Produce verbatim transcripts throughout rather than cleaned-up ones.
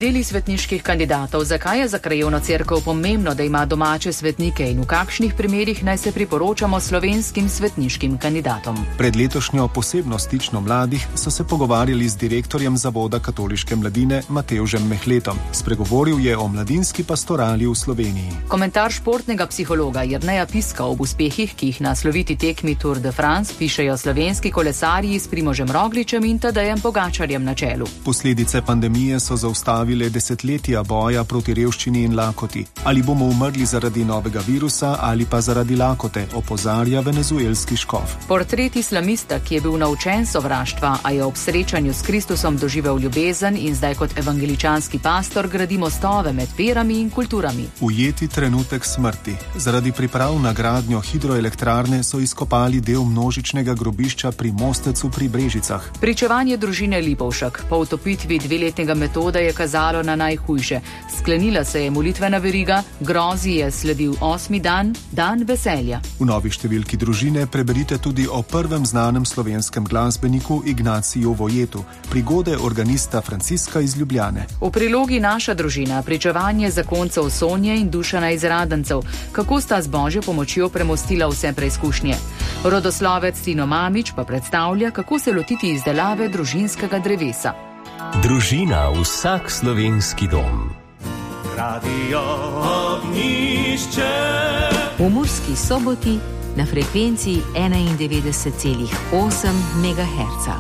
Deli svetniških kandidatov, zakaj je za krajevno cerkev pomembno, da ima domače svetnike in v kakšnih primerih naj se priporočamo slovenskim svetniškim kandidatom. Pred letošnjo posebno stično mladih so se pogovarjali z direktorjem Zavoda katoliške mladine Matevžem Mehletom. Spregovoril je o mladinski pastorali v Sloveniji. Komentar športnega psihologa Jerneja Piska ob uspehih, ki jih na sloviti tekmi Tour de France pišejo slovenski kolesarji s Primožem Rogličem in Tadejem Pogačarjem na čelu. Posledice pandemije so zaustavili desetletja boja proti revščini in lakoti. Ali bomo umrli zaradi novega virusa ali pa zaradi lakote, opozarja venezuelski škof. Portret islamista, ki je bil naučen sovraštva, a je ob srečanju s Kristusom doživel ljubezen in zdaj kot evangeličanski pastor gradi mostove med verami in kulturami. Ujeti trenutek smrti. Zaradi priprav na gradnjo hidroelektrarne so izkopali del množičnega grobišča pri Mostecu pri Brežicah. Pričevanje družine Lipovšek po utopitvi dveletnega metoda je kazalo na najhujše. Sklenila se je molitvena veriga, grozi je sledil osmi dan, dan veselja. V novi številki družine preberite tudi o prvem znanem slovenskem glasbeniku Ignaciju Vojetu, prigode organista Franciska iz Ljubljane. V prilogi Naša družina pričevanje zakoncev Sonje in Dušana iz Radencev, kako sta z Božjo pomočjo premostila vse preizkušnje. Rodoslovec Tino Mamić pa predstavlja, kako se lotiti izdelave družinskega drevesa. Družina, vsak slovenski dom. Radio Ognjišče. V Murski Soboti na frekvenciji enaindevetdeset celih osem megaherca.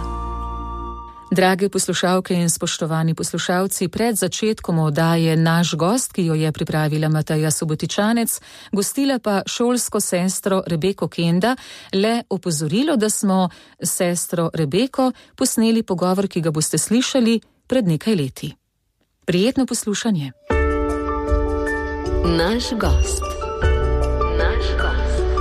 Drage poslušalke in spoštovani poslušalci, pred začetkom oddaje Naš gost, ki jo je pripravila Mateja Subotičanec, gostila pa šolsko sestro Rebeko Kenda, le opozorilo, da smo s sestro Rebeko posneli pogovor, ki ga boste slišali pred nekaj leti. Prijetno poslušanje. Naš gost. Naš gost.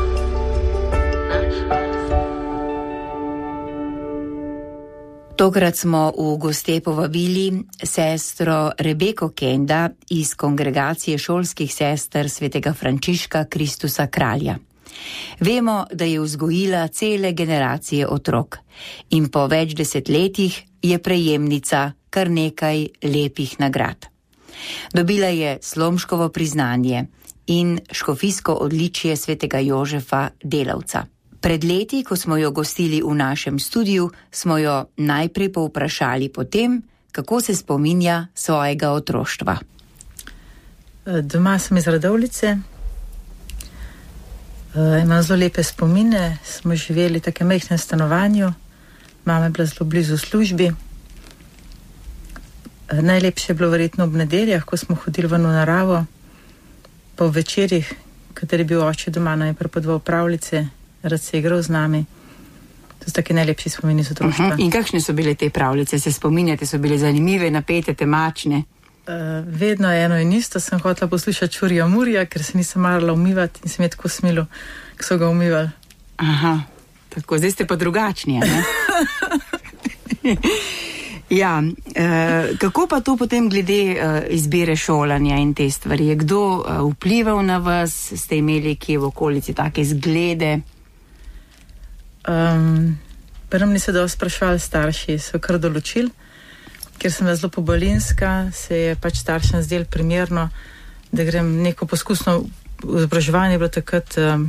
Tokrat smo v goste povabili sestro Rebeko Kenda iz kongregacije šolskih sester svetega Frančiška Kristusa Kralja. Vemo, da je vzgojila cele generacije otrok in po več desetletjih je prejemnica kar nekaj lepih nagrad. Dobila je Slomškovo priznanje in škofijsko odličje svetega Jožefa Delavca. Pred leti, ko smo jo gostili v našem studiu, smo jo najprej povprašali po tem, kako se spominja svojega otroštva. Doma sem iz Radovljice, imam zelo lepe spomine, smo živeli v takem majhnem stanovanju, mama je bila zelo blizu službi. Najlepše je bilo verjetno ob nedeljah, ko smo hodili ven v naravo, po večerjih, kateri je bil oče doma, nam je prepodval pravljice, rad se je igral z nami. To so taki najlepši spomini iz otroštva. Uh-huh. In kakšne so bile te pravljice? Se spominjate, so bile zanimive, napete, temačne? Uh, vedno eno in isto sem hotela poslušati Čurija Murija, ker se nisem marala umivati in sem je tako smilo, ko so ga umivali. Aha, tako, zdaj ste pa drugačni, ne? Ja, uh, kako pa to potem glede uh, izbire šolanja in te stvari? Je kdo uh, vplival na vas? Ste imeli kje v okolici take zglede? Um, Prvo mi se dosti sprašvali starši, so kar določili, ker sem zelo pobalinska, se je pač staršem zdelo primerno, da grem neko poskusno izobraževanje, bilo takrat um,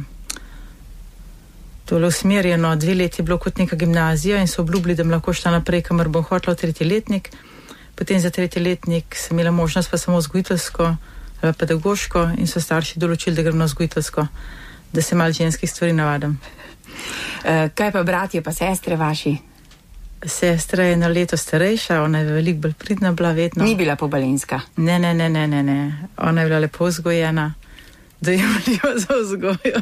tole usmerjeno, dve leti je bilo kot neka gimnazija in so obljubili, da bom lahko šla naprej, kamor bom hotela v tretji letnik. Potem za tretji letnik sem imela možnost pa samo vzgojiteljsko, pedagoško in so starši določili, da grem na vzgojiteljsko, da se malo ženskih stvari navadim. Uh, kaj pa bratje pa sestre vaši? Sestra je na leto starejša, ona je veliko bolj pridna bila vedno. Ni bila pobalinska? Ne, ne, ne, ne, ne, ne. Ona je bila lepo vzgojena, dojemljiva za vzgojo.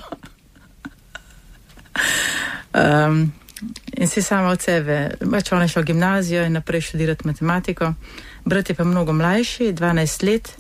um, in si sama od sebe, pač ona je šla v gimnazijo in naprej študirati matematiko. Brat je pa mnogo mlajši, dvanajst let.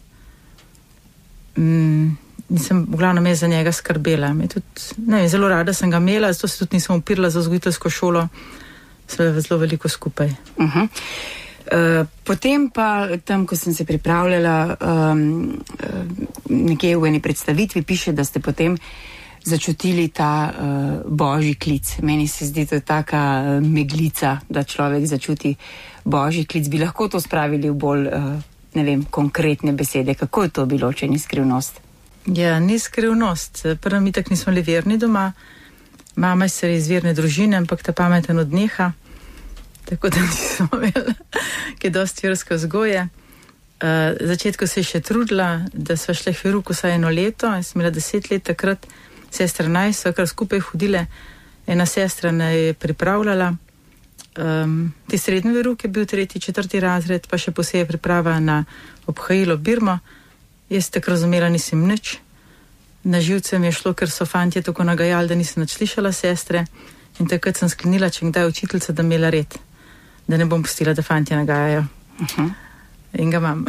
Mm, in sem v glavnem je za njega skrbela. Tudi, ne, zelo rada sem ga imela, zato se tudi nisem upirala za vzgojiteljsko šolo. Sve zelo veliko skupaj. Uh-huh. Uh, potem pa tam, ko sem se pripravljala, um, nekje v eni predstavitvi piše, da ste potem začutili ta uh, božji klic. Meni se zdi to taka uh, meglica, da človek začuti božji klic. Bi lahko to spravili v bolj uh, ne vem, konkretne besede. Kako je to bilo, če ni skrivnost? Ja, ni skrivnost. Prvo mi tak nismo li verni doma. Mama je iz verne družine, ampak ta pameten od neha. Tako da nismo imeli kaj dosti verske vzgoje. Uh, začetku se je še trudila, da sva šla k veruku vsaj eno leto. Jaz sem imela deset let takrat, sestra naj, sva kar skupaj hodile. Ena sestra naj je pripravljala. Um, ti srednji veruk je bil tretji, četrti razred, pa še posebej priprava na obhajilo Birmo. Jaz tak razumela nisem nič. Na živce mi je šlo, ker so fantje tako nagajali, da nisem nič slišala sestre. In takrat sem sklenila, če kdaj učiteljica, da imela red. Da ne bom pustila, da fantje nagajajo. Uh-huh. In ga imam.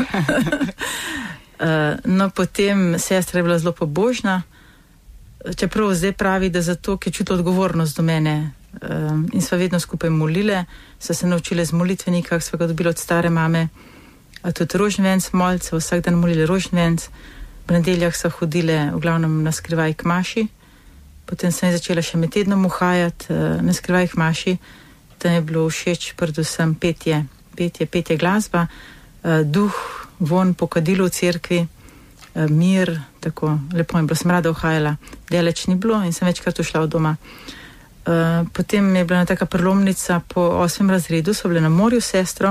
uh, no, potem sestra je bila zelo pobožna. Čeprav zdaj pravi, da zato, ker čuti odgovornost do mene. Um, in sva vedno skupaj molile, sva se naučile z molitvenika, sva ga dobila od stare mame, a tudi rožnvenc molce, vsak dan molile rožnvenc, v nedeljah sva hodile v glavnem na skrivaj k maši, potem sem začela še med tednom uhajati uh, na skrivaj k maši, tam je bilo všeč predvsem petje, petje, petje glasba, uh, duh, von po kadilu v cerkvi, uh, mir, tako lepo mi bilo, sem rada uhajala, deleč ni bilo in sem večkrat ušla od doma. Uh, potem je bila taka prelomnica po osmem razredu, so bile na morju s sestro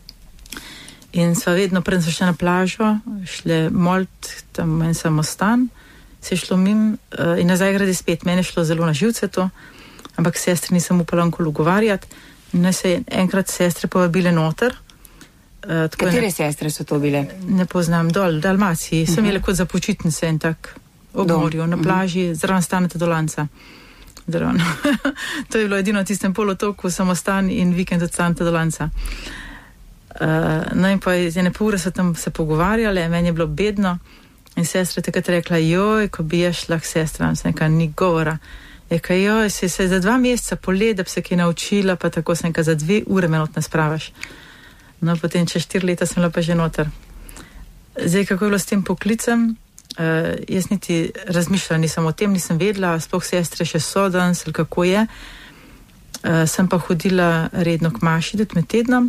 in sva vedno, preden so šle na plažo, šle molt tam en samostan, se je šlo mim uh, in nazaj gradi spet. Mene je šlo zelo na živce to, ampak sestri nisem upala onkoli ugovarjati. Ne se je enkrat sestre povabile noter. Uh, Katere ne, sestre so to bile? Ne poznam, dol, v Dalmaciji. Uh-huh. Sem imela kot za počitnice in tak ob Dom. morju, na plaži, uh-huh. zraven stanete Dolanca. Zdravo. To je bilo edino v tistem polotoku, samostan in vikend od Santa Dolanca. Uh, no in pa iz ene pol ure so tam se pogovarjale, meni je bilo bedno in sestra takrat rekla, joj, ko bi jaz šla k sestram, sem nekaj ni govora. Rekla, joj, se je za dva meseca polet, da bi se kaj naučila, pa tako sem nekaj za dve ure me not ne spravaš. No, potem čez štiri leta sem bila pa že noter. Zdaj, kako je bilo s tem poklicem? Uh, jaz niti razmišljala nisem o tem, nisem vedela, sploh sestre še so danes ali kako je. Uh, sem pa hodila redno k maši, tudi med tednom.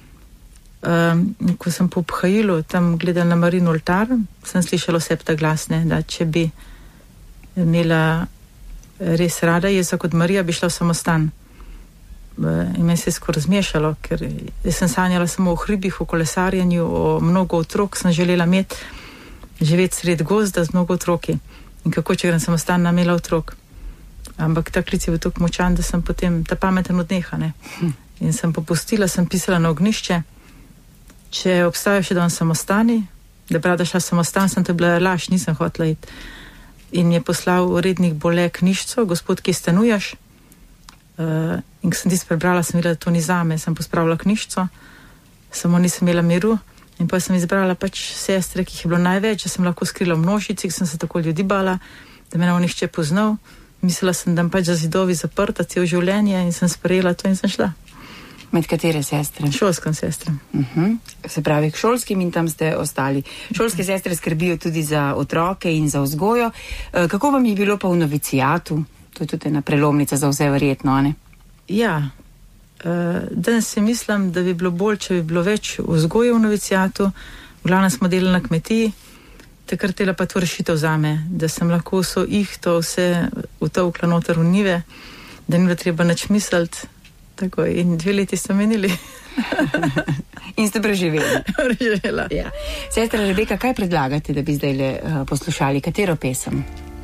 Uh, ko sem po obhajilu tam gledala na Marin oltar, sem slišala vse ta glasne, da če bi imela res rada Jezusa kot Marija, bi šla v samostan. Uh, in meni se je skoro zmešalo, ker jaz sem sanjala samo o hribih, o kolesarjenju, o mnogo otrok sem želela imeti, živeti sred gozda z mnogo otroki. In kako, če grem samostan, namela otrok. Ampak ta klic je bil tako močan, da sem potem ta pameten odneha, ne. In sem popustila, sem pisala na ognjišče, če obstajajo še danes samostani, da brada šla samostan, sem to bila laž, nisem hotela iti. In je poslal urednik Bole knjižco, gospod, ki stanuješ. Uh, in ko sem tisto prebrala, sem videla, da to ni zame, sem pospravila knjižco, samo nisem imela miru. In pa sem izbrala pač sestre, ki jih je bilo največ, da sem lahko skrila v množici, ki sem se tako ljudi bala, da me ne bo nihče poznal. Mislila sem, da pač za zidovi zaprta cel življenje in sem sprejela to in sem šla. Med katere sestre? Šolskim sestram. Uh-huh. Se pravi, k šolskim in tam ste ostali. Šolske sestre skrbijo tudi za otroke in za vzgojo. E, kako vam je bilo pa v novicijatu? To je tudi ena prelomnica za vse verjetno, ne? Ja. Uh, danes si mislim, da bi bilo bolj, če bi bilo več vzgoje v novicijatu. V glavnem smo delali na kmetiji, takrat je pa to rešitev zame, da sem lahko vso ihto vse utovkla noter v njive, da ni bilo treba nič misliti. Tako, in dve leti ste menili. In ste preživeli. Preživela. Ja. Sestra Rebeka, kaj predlagate, da bi zdaj le uh, poslušali? Katero pesem?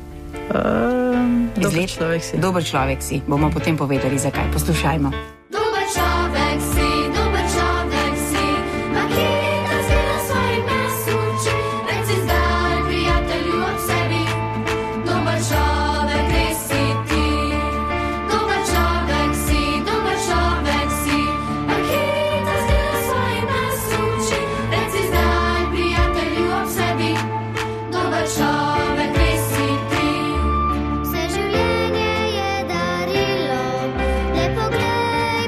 Uh, dober človek si. Dober človek si. Bomo potem povedali, zakaj. Poslušajmo. Človek si, dober človek si, makita si na svojim mesuči, reci zdaj prijatelju ob sebi, dober človek res si ti. Dober človek si, dober človek si, makita si na svojim mesuči, reci zdaj prijatelju ob sebi, dober človek res si ti. Vse življenje je darilo, lepo gledaj.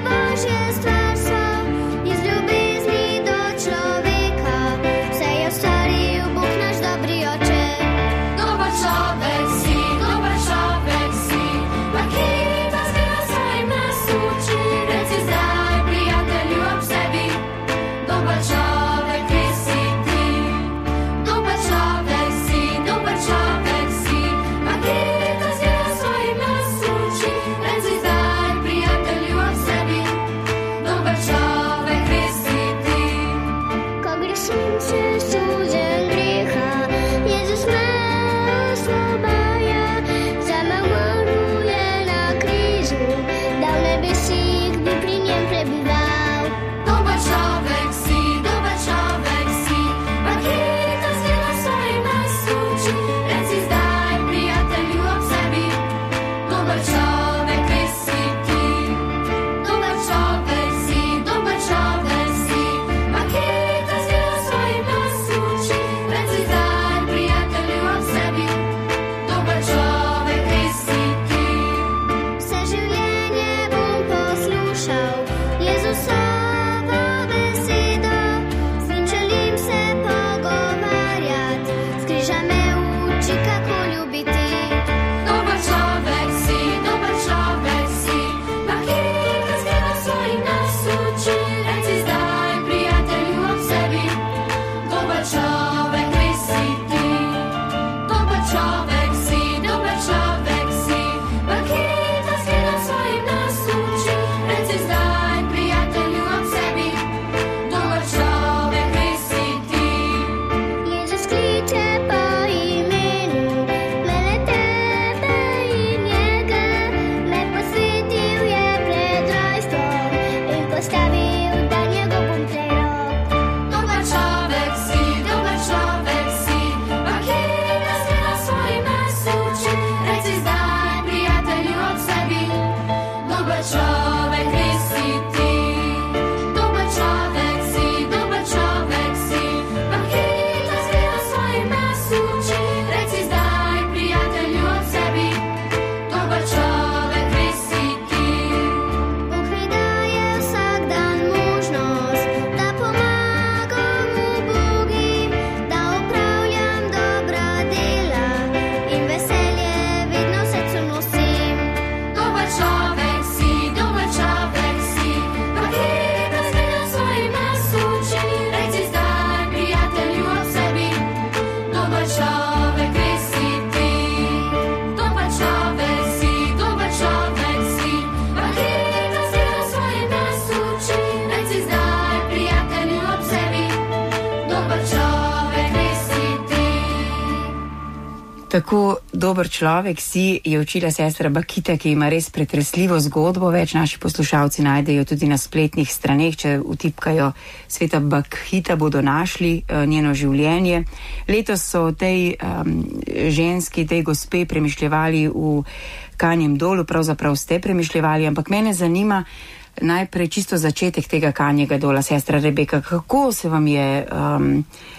Tako dober človek si, je učila sestra Bakita, ki ima res pretresljivo zgodbo. Več naši poslušalci najdejo tudi na spletnih straneh, če utipkajo sveta Bakita, bodo našli uh, njeno življenje. Letos so tej um, ženski, tej gospe premišljevali v Kanjem dolu, pravzaprav ste premišljevali, ampak mene zanima najprej čisto začetek tega Kanjega dola, sestra Rebeka. Kako se vam je um,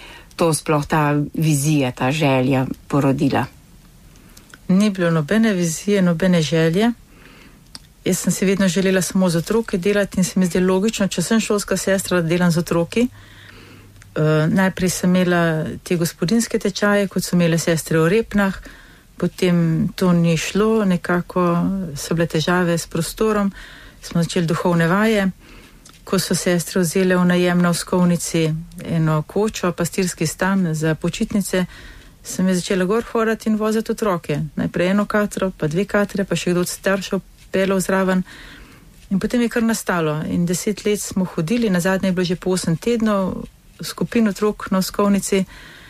to sploh ta vizija, ta želja porodila? Ni bilo nobene vizije, nobene želje. Jaz sem si vedno želela samo z otroki delati in se mi zdi logično, če sem šolska sestra, da delam z otroki. Uh, najprej sem imela te gospodinske tečaje, kot so imele sestre v Repnah, potem to ni šlo, nekako so bile težave s prostorom, smo začeli duhovne vaje. Ko so sestre vzele v najem na Vskovnici eno kočo, pastirski stan za počitnice, sem je začela gor hoditi in voziti otroke. Najprej eno katro, pa dve katre, pa še kdo od staršev pelov zraven. In potem je kar nastalo. In deset let smo hodili, nazadnje je bilo že po osem tednov, skupin otrok na Vskovnici,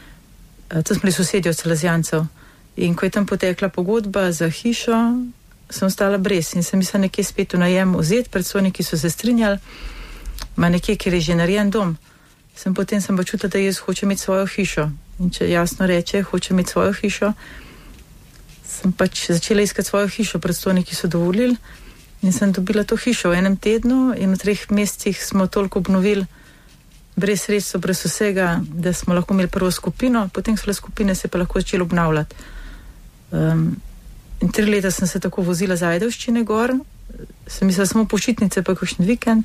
to smo bili sosedje od Salesijancev. In ko je tam potekla pogodba za hišo, sem ostala brez in sem mislila nekje spet v najem vzeti, predstojniki so se strinjali, ma nekje, kjer je že narejen dom. Sem potem sem pa čutila, da jaz hočem imeti svojo hišo. In če jasno reče, hočem imeti svojo hišo, sem pač začela iskati svojo hišo, predstojniki so dovolili in sem dobila to hišo v enem tednu in v treh mesecih smo toliko obnovili, brez sredstva, brez vsega, da smo lahko imeli prvo skupino, potem so le skupine se pa lahko začeli obnavljati. Um, in tri leta sem se tako vozila z Ajdovščine gor, sem mislila samo počitnice, pa kakšen vikend.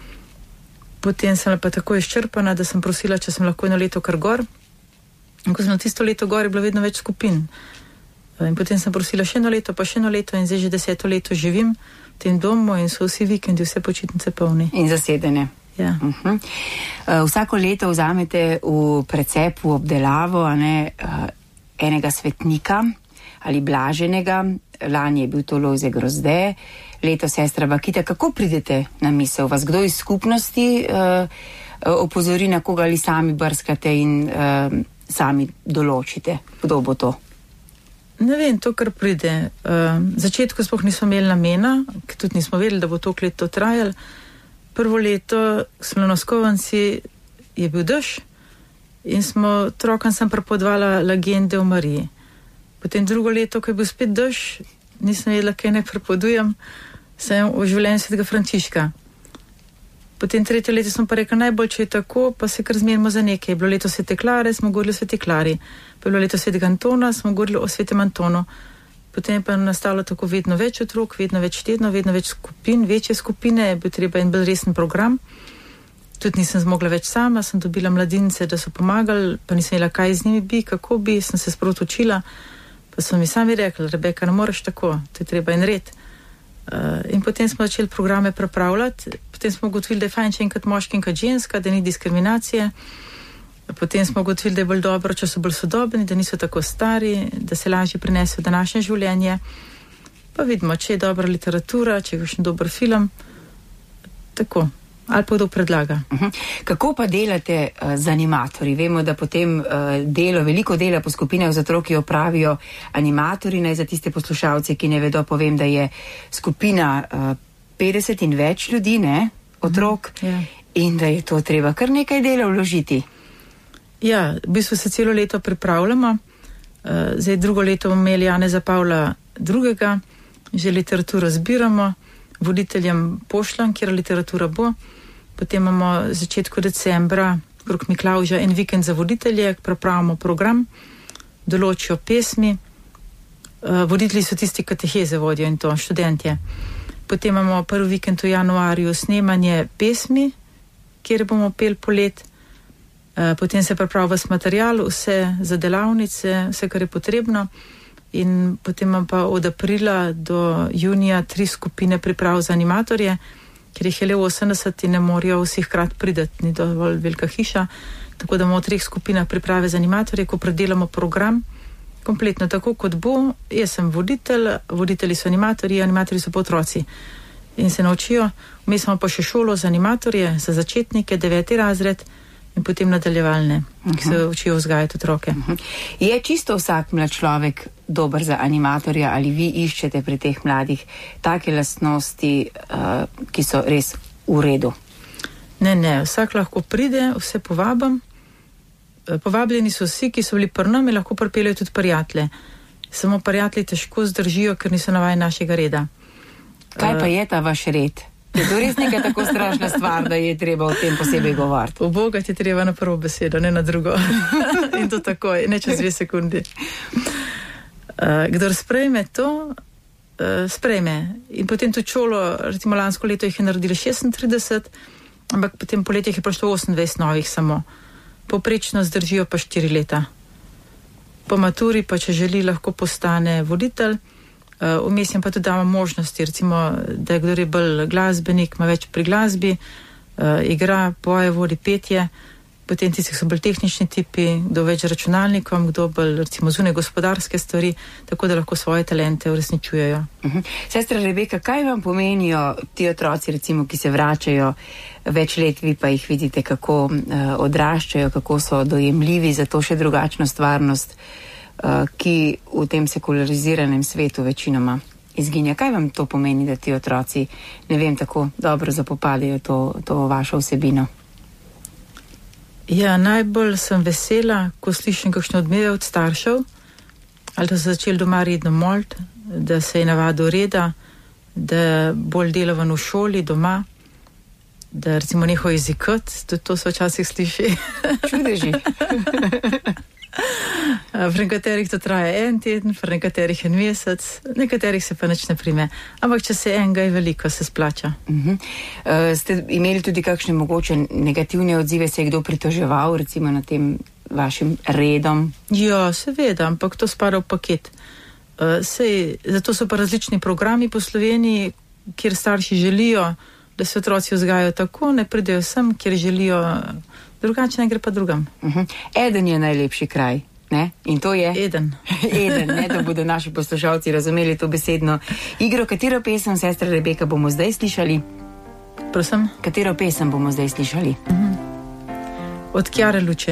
Potem sem pa tako izčrpana, da sem prosila, če sem lahko eno leto kar gor. In ko sem na tisto leto gor, je bilo vedno več skupin. In potem sem prosila še eno leto, pa še eno leto in zdaj že deseto leto živim v tem domu in so vsi vikendi, vse počitnice polni. In zasedene. Ja. Uh-huh. Uh, vsako leto vzamete v precep, v obdelavo, a ne, uh, enega svetnika ali blaženega. Lani je bil to Lojze Grozde, leto sestra Bakita. Kako pridete na misel? Vas kdo iz skupnosti uh, opozori, na koga ali sami brskate in uh, sami določite, kdo bo to? Ne vem, to, kar pride. Uh, začetku sploh nismo imeli namena, ker tudi nismo vedeli, da bo to leto trajalo. Prvo leto smo na Skovanci, je bil dež in smo otrokom sem prepodvala legende o Mariji. Potem drugo leto, ko je bil spet dež, nisem vedela, kaj ne prepodujem, sem o življenju svetega Frančiška. Potem tretje leto smo pa rekli, najbolj, če je tako, pa se kar zmenimo za nekaj. Je bilo leto svete Klare, smo govorili o sveti Klari. Pa je bilo leto svetega Antona, smo govorili o svetem Antonu. Potem je pa nastalo tako vedno več otrok, vedno več tednov, vedno več skupin, večje skupine, je bil treba en bolj resen program. Tudi nisem zmogla več sama, sem dobila mladince, da so pomagali, pa nisem imela kaj z njimi bi, kako bi, sem se sprot učila. Pa so mi sami rekli, Rebeka, ne moreš tako, to je treba en red. Uh, in potem smo začeli programe pripravljati, potem smo ugotovili, da je fajn, če enkrat moški in kot ženska, da ni diskriminacije. Potem smo ugotovili, da je bolj dobro, če so bolj sodobni, da niso tako stari, da se lažje prinesejo v današnje življenje. Pa vidimo, če je dobra literatura, če je kakšen dober film, tako. Ali pa kdo predlaga. Uh-huh. Kako pa delate uh, z animatorji? Vemo, da potem uh, delo, veliko dela po skupinah z otroki opravijo animatorji. Naj za tiste poslušalce, ki ne vedo, povem, da je skupina uh, petdeset in več ljudi, ne, otrok, uh-huh. yeah. In da je to treba kar nekaj dela vložiti. Ja, v bistvu se celo leto pripravljamo. Uh, zdaj drugo leto bomo imeli Janeza Pavla drugega, že literaturo zbiramo, voditeljem pošljam, kjer literatura bo. Potem imamo začetku decembra, krog Miklavža, en vikend za voditelje, pripravimo program, določijo pesmi. Uh, voditelji so tisti, kateheze vodijo in to, študentje. Potem imamo prvi vikend v januarju snemanje pesmi, kjer bomo pel polet. Uh, potem se pripravlja material, vse za delavnice, vse, kar je potrebno. In potem imam pa od aprila do junija tri skupine priprav za animatorje, ker jih je le osemdeset in ne morajo vsi hkrat prideti, ni dovolj velika hiša, tako da imamo v treh skupinah priprave za animatorje, ko predelamo program, kompletno tako kot bo. Jaz sem voditelj, voditelji so animatorji, animatorji so pa otroci in se naučijo. Vmes imamo pa še šolo za animatorje, za začetnike, deveti razred in potem nadaljevalne, uh-huh. ki se učijo vzgajati otroke. Uh-huh. Je čisto vsak mlad človek dober za animatorja ali vi iščete pri teh mladih take lastnosti, uh, ki so res v redu? Ne, ne, vsak lahko pride, vse povabim. Povabljeni so vsi, ki so bili pri nam in lahko pripeljejo tudi prijatelje. Samo prijatelji težko zdržijo, ker niso navajeni našega reda. Kaj pa je ta vaš red? Je to res nekaj tako strašna stvar, da je treba o tem posebej govoriti? Ubogati je treba na prvo besedo, ne na drugo. In to takoj, ne čez dve sekundi. Uh, kdor sprejme to, uh, sprejme. In potem tudi šolo, recimo lansko leto jih je naredili šestintrideset, ampak potem po letih je prišlo osemindvajset novih samo. Poprečno zdržijo pa štiri leta. Po maturi pa, če želi, lahko postane voditelj. Vmes jim pa tudi damo možnosti, recimo, da je kdor je bolj glasbenik, ima več pri glasbi, uh, igra, poje, vodi petje, potem tisti so bolj tehnični tipi, kdo več računalnikom, kdo bolj, recimo, zunaj gospodarske stvari, tako da lahko svoje talente uresničujejo. Uh-huh. Sestra Rebeka, kaj vam pomenijo ti otroci, recimo, ki se vračajo več let, vi pa jih vidite, kako uh, odraščajo, kako so dojemljivi za to še drugačno stvarnost, Uh, ki v tem sekulariziranem svetu večinoma izginja. Kaj vam to pomeni, da ti otroci, ne vem, tako dobro zapopadejo to, to vašo vsebino? Ja, najbolj sem vesela, ko slišim kakšne odmeve od staršev, ali da so začeli doma redno moliti, da se je navadil reda, da bolj delovan v šoli, doma, da recimo neho jezikati, tudi to se včasih sliši. Čudeži. Pri nekaterih to traja en teden, pri nekaterih en mesec, nekaterih se pa nič ne prime. Ampak če se enega je veliko, se splača. Uh-huh. Uh, ste imeli tudi kakšne mogoče negativne odzive, se je kdo pritoževal recimo na tem vašim redom? Ja, seveda, ampak to spada v paket. Uh, sej, zato so pa različni programi po Sloveniji, kjer starši želijo, da se otroci vzgajajo tako, ne pridejo sem, kjer želijo drugače, ne gre pa drugam. Uh-huh. Eden je najlepši kraj, ne? In to je? Eden. Eden, ne, da bodo naši poslušalci razumeli to besedno igro. Katero pesem, sestra Rebeka, bomo zdaj slišali? Prosim? Katero pesem bomo zdaj slišali? Uh-huh. Od Chiare Luce.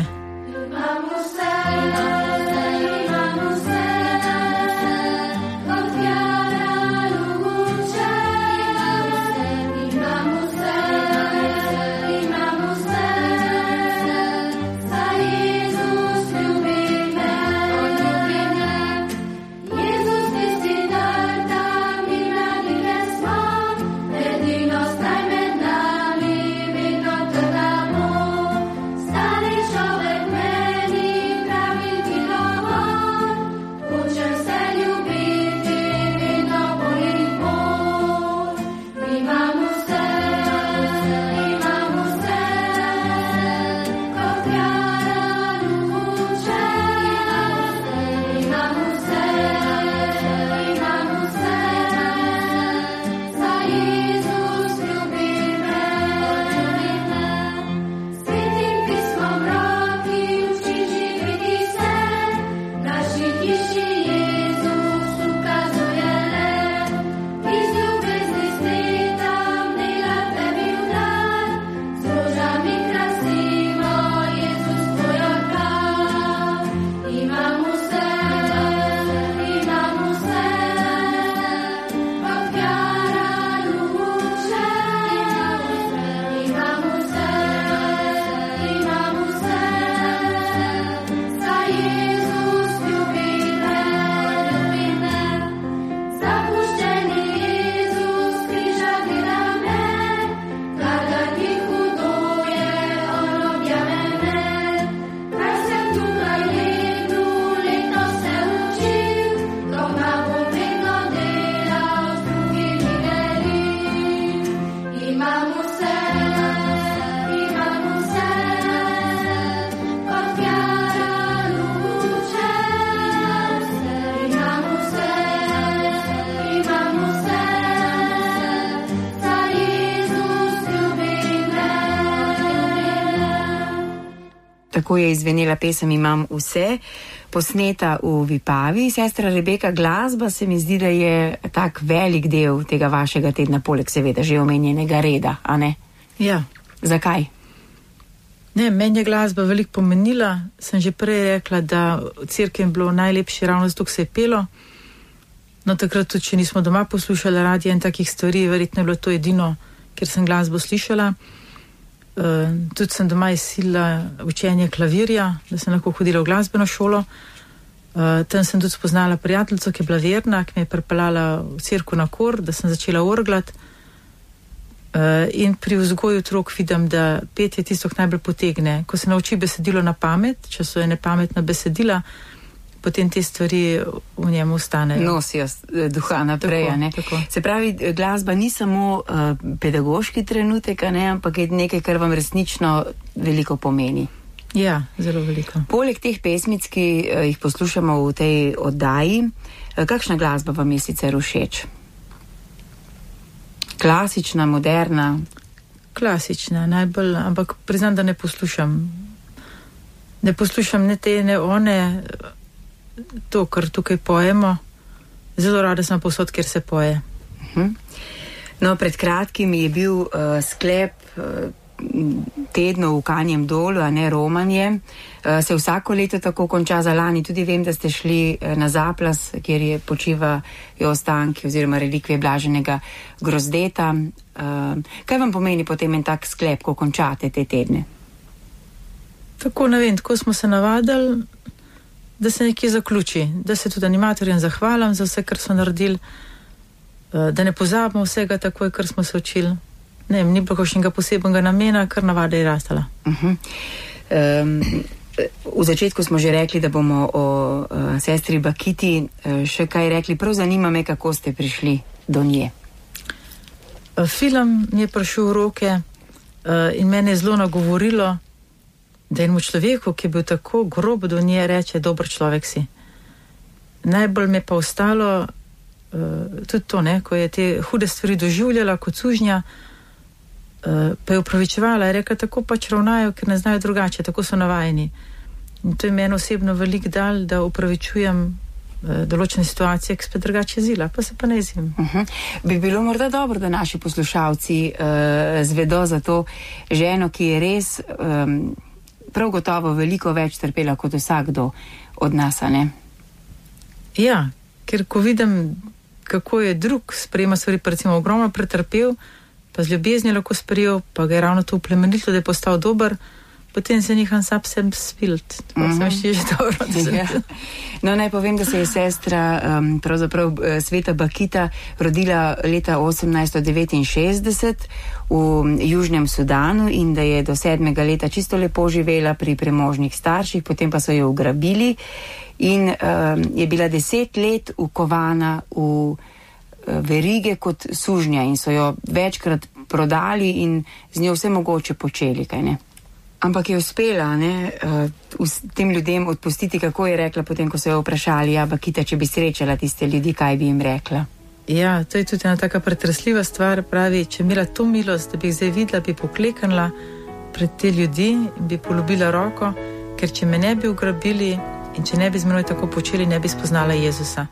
Tako je izvenela pesem Imam vse, posneta v Vipavi. Sestra Rebeka, glasba se mi zdi, da je tak velik del tega vašega tedna, poleg seveda že omenjenega reda, a ne? Ja. Zakaj? Ne, meni je glasba veliko pomenila. Sem že prej rekla, da v cerkvi je bilo najlepše ravno zato, ko se je pelo. No, takrat tudi, če nismo doma poslušali radija in takih stvari, verjetno je bilo to edino, ker sem glasbo slišala. Uh, tudi sem doma izsilila učenje klavirja, da sem lahko hodila v glasbeno šolo. Uh, tam sem tudi spoznala prijateljico, ki je bila verna, ki me je pripeljala v cerkev na kor, da sem začela orglati. Uh, in pri vzgoju otrok vidim, da petje tisto, ki najbolj potegne. Ko se nauči besedilo na pamet, če so ene pametna besedila, potem te stvari v njemu ostanejo. Nosijo duha naprej, tako, ne? Tako. Se pravi, glasba ni samo uh, pedagoški trenutek, ne? Ampak je nekaj, kar vam resnično veliko pomeni. Ja, zelo veliko. Poleg teh pesmic, ki uh, jih poslušamo v tej oddaji, uh, kakšna glasba vam je sicer všeč? Klasična, moderna? Klasična, najbolj, ampak priznam, da ne poslušam. Ne poslušam ne te, ne one, to, kar tukaj pojemo. Zelo rada sem povsod, kjer se poje. Uh-huh. No, pred kratkim je bil uh, sklep uh, tedno v Kanjem dolu, a ne romanje. Uh, se vsako leto tako konča. Za lani tudi vem, da ste šli uh, na Zaplas, kjer je počivajo ostanki oziroma relikvije blaženega Grozdeta. Uh, kaj vam pomeni potem en tak sklep, ko končate te tedne? Tako, ne vem, tako smo se navadili, da se nekje zaključi, da se tudi animatorjem zahvalim za vse, kar so naredili, da ne pozabimo vsega takoj, kar smo se učili. Ne vem, ni bilo kakšnega posebnega namena, kar navada je rastala. Uh-huh. Um, v začetku smo že rekli, da bomo o uh, sestri Bakiti uh, še kaj rekli. Prav zanima me, kako ste prišli do nje. Uh, film mi je prišel v roke uh, in mene je zelo nagovorilo, da enemu človeku, ki je bil tako grob do nje, reče, dober človek si. Najbolj me pa ostalo uh, tudi to, ne, ko je te hude stvari doživljala kot sužnja, uh, pa je upravičevala, je rekla, tako pač ravnajo, ker ne znajo drugače, tako so navajeni. In to je meni osebno velik dal, da upravičujem uh, določene situacije, ki spet drugače zila, pa se pa ne zim. Uh-huh. Bi bilo morda dobro, da naši poslušalci uh, zvedo za to ženo, ki je res um, prav gotovo veliko več trpela kot vsakdo od nas, a ne? Ja, ker ko vidim, kako je drug sprejema stvari, pa recimo ogromno pretrpel, pa z ljubezni lahko sprejel, pa ga je ravno to uplemenilo, da je postal dober, potem se niham sam sem spilt. Tako sem še že dobro. Ja. No, naj povem, da se je sestra, um, pravzaprav Sveta Bakita, rodila leta osemnajststo devetinšestdeset v Južnem Sudanu in da je do sedmega leta čisto lepo živela pri premožnih starših, potem pa so jo ugrabili in um, je bila deset let ukovana v verige kot sužnja in so jo večkrat prodali in z njo vse mogoče počeli, kaj ne? Ampak je uspela, ne, uh, tem ljudem odpustiti, kako je rekla potem, ko so jo vprašali, ja, Bakita, če bi srečala tiste ljudi, kaj bi jim rekla? Ja, to je tudi ena taka pretresljiva stvar, pravi, če imela to milost, da bi jih zdaj videla, bi pokleknila pred te ljudi in bi polubila roko, ker če me ne bi ugrabili in če ne bi z menoj tako počeli, ne bi spoznala Jezusa.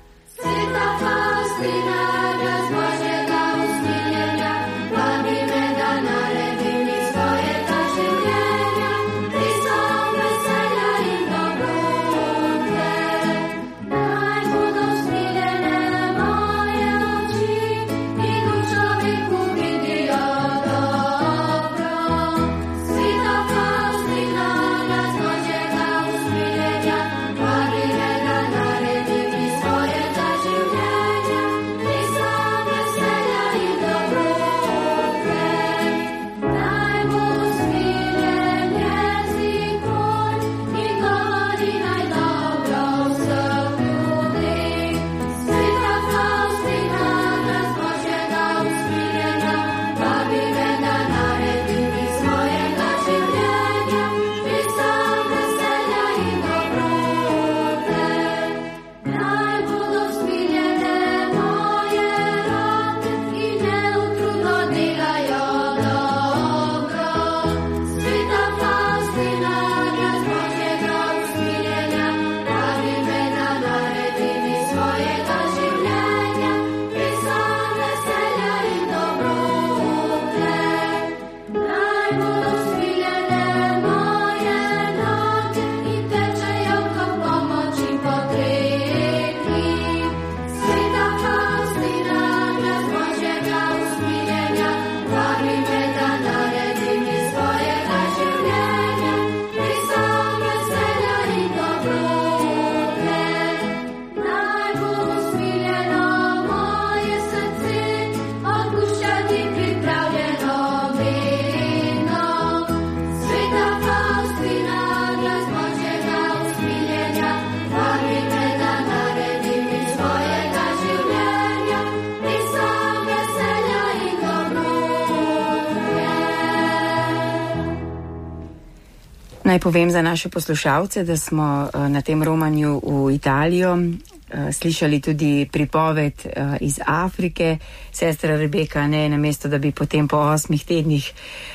Naj povem za naše poslušalce, da smo na tem romanju v Italijo slišali tudi pripoved iz Afrike. Sestra Rebeka, ne, namesto da bi potem po osmih tednih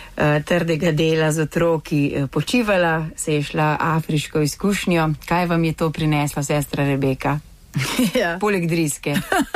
trdega dela z otroki počivala, se je šla afriško izkušnjo. Kaj vam je to prineslo, sestra Rebeka? Ja. Poleg driske.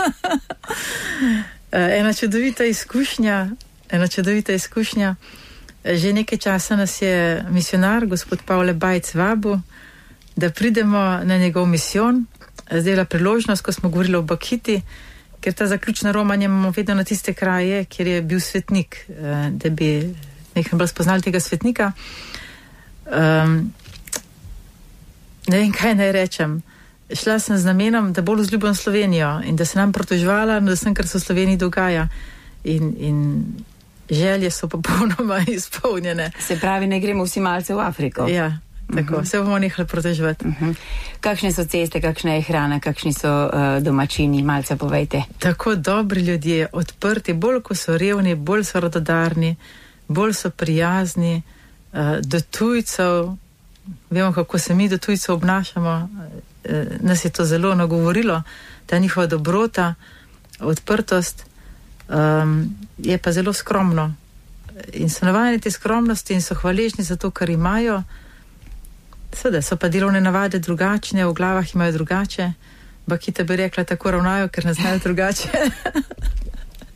Ena čudovita izkušnja, ena čudovita izkušnja. Že nekaj časa nas je misionar, gospod Pavle Bajc, vabil, da pridemo na njegov misijon. Zdaj je bila priložnost, ko smo govorili o Bakiti, ker ta zaključna romanja imamo vedno na tiste kraje, kjer je bil svetnik, da bi nekaj bolj spoznali tega svetnika. Um, ne vem, kaj naj rečem. Šla sem z namenom, da bolj vzljubim Slovenijo in da se nam protožvala, da sem, kar se v Sloveniji dogaja. In, in želje so popolnoma izpolnjene. Se pravi, ne gremo vsi malce v Afriko. Ja, tako, uh-huh. Se bomo nehali proteževati. Uh-huh. Kakšne so ceste, kakšna je hrana, kakšni so uh, domačini, malce povejte. Tako dobri ljudje, odprti, bolj ko so revni, bolj so radodarni, bolj so prijazni, uh, do tujcev, vemo, kako se mi do tujcev obnašamo, uh, nas je to zelo nagovorilo, ta njihova dobrota, odprtost, Um, je pa zelo skromno in so navajeni te skromnosti in so hvaležni za to, kar imajo. Seveda so pa delovne navade drugačne, v glavah imajo drugače. Bakita bi rekla, tako ravnajo, ker ne znajo drugače.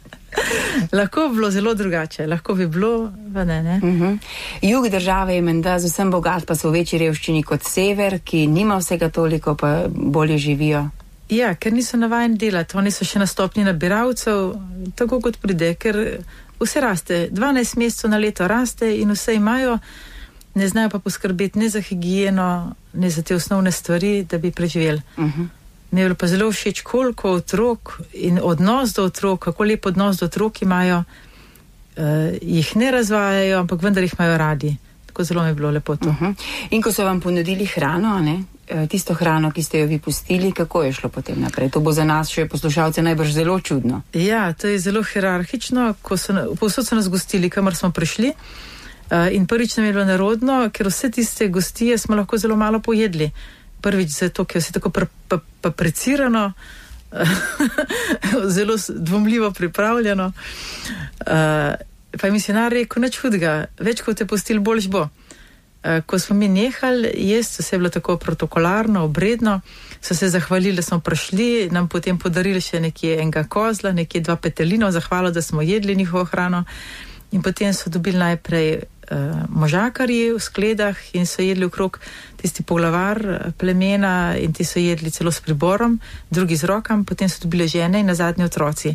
Lahko bi bilo zelo drugače, lahko bi bilo, pa ne, ne. Uh-huh. Jug države je menda z vsem bogat, pa so v večji revščini kot sever, ki nima vsega toliko, pa bolje živijo. Ja, ker niso navajeni delati, oni so še na stopni nabiralcev, tako kot pride, ker vse raste, dvanajst mesecev na leto raste in vse imajo, ne znajo pa poskrbeti ne za higieno, ne za te osnovne stvari, da bi preživeli. Uh-huh. Mi je bilo pa zelo všeč, koliko otrok in odnos do otrok, kako lep odnos do otrok imajo, uh, jih ne razvajajo, ampak vendar jih imajo radi. Tako zelo mi je bilo lepo to. Uh-huh. In ko so vam ponudili hrano, ne? Tisto hrano, ki ste jo vi pustili, kako je šlo potem naprej? To bo za nas še poslušalce najbrž zelo čudno. Ja, to je zelo hierarhično, ko so, povsod so nas gostili, kamor smo prišli. Uh, in prvič nam je bilo narodno, ker vse tiste gostije smo lahko zelo malo pojedli. Prvič zato, ker je vse tako paprecirano, zelo dvomljivo pripravljeno. Uh, pa je misionar rekel, nič hudega, več kot te postili, boljš bo. Uh, ko smo mi nehali jesti, vse je bilo tako protokolarno, obredno, so se zahvalili, da smo prišli, nam potem podarili še nekje enega kozla, nekje dva petelina, zahvalo, da smo jedli njihovo hrano. In potem so dobili najprej uh, možakarji v skledah in so jedli okrog tisti poglavar plemena in ti so jedli celo s priborom, drugi z rokam, potem so dobili žene in nazadnje otroci.